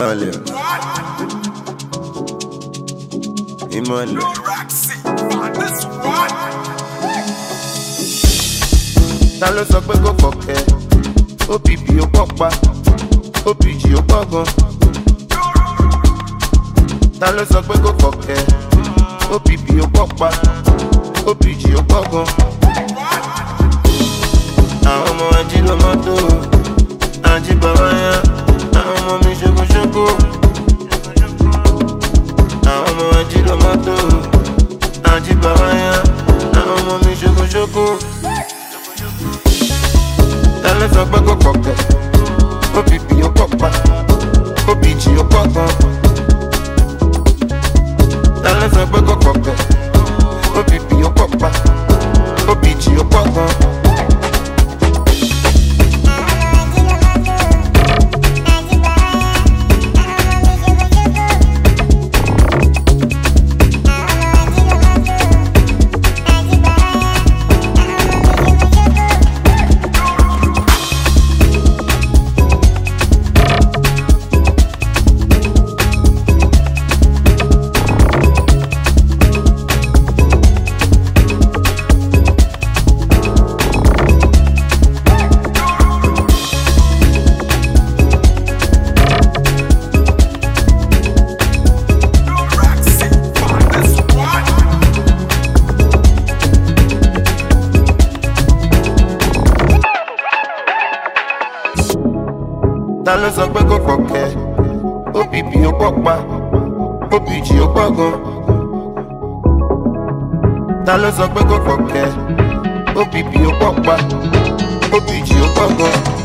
Ìmọ̀lẹ̀. Ìmọ̀lẹ̀. Ta ló sọ pé kò fọ̀kẹ́? OPP ó pọ̀ pa, OPG ó pọ̀ gan. Ta ló sọ pé kò fọ̀kẹ́? OPP ó pọ̀ pa, OPG ó pọ̀ gan. Àwọn ọmọ ají ló mọ́tò, ají bàbá yá. Àwọn ọmọ mi ṣokoṣoko. Àwọn ọmọ ají ló mọ́tò, ají bàbá yá. Àwọn ọmọ mi ṣokoṣoko. Ta ló sọ pé kò fọ̀kẹ́? OPP ó pọ̀ pa, OPG ó pọ̀ gan. Ta ló sọ pé kò fọ̀kẹ́? OPP ó pọ̀ pa, OPG ó pọ̀ gan. Ta ló sọ pé kò fọ̀kẹ́? OPP ó pọ̀ pa, OPG ó pọ̀ gan. Ta ló sọ pé kò fọ̀kẹ́? OPP ó pọ̀ pa, OPG ó pọ̀ gan.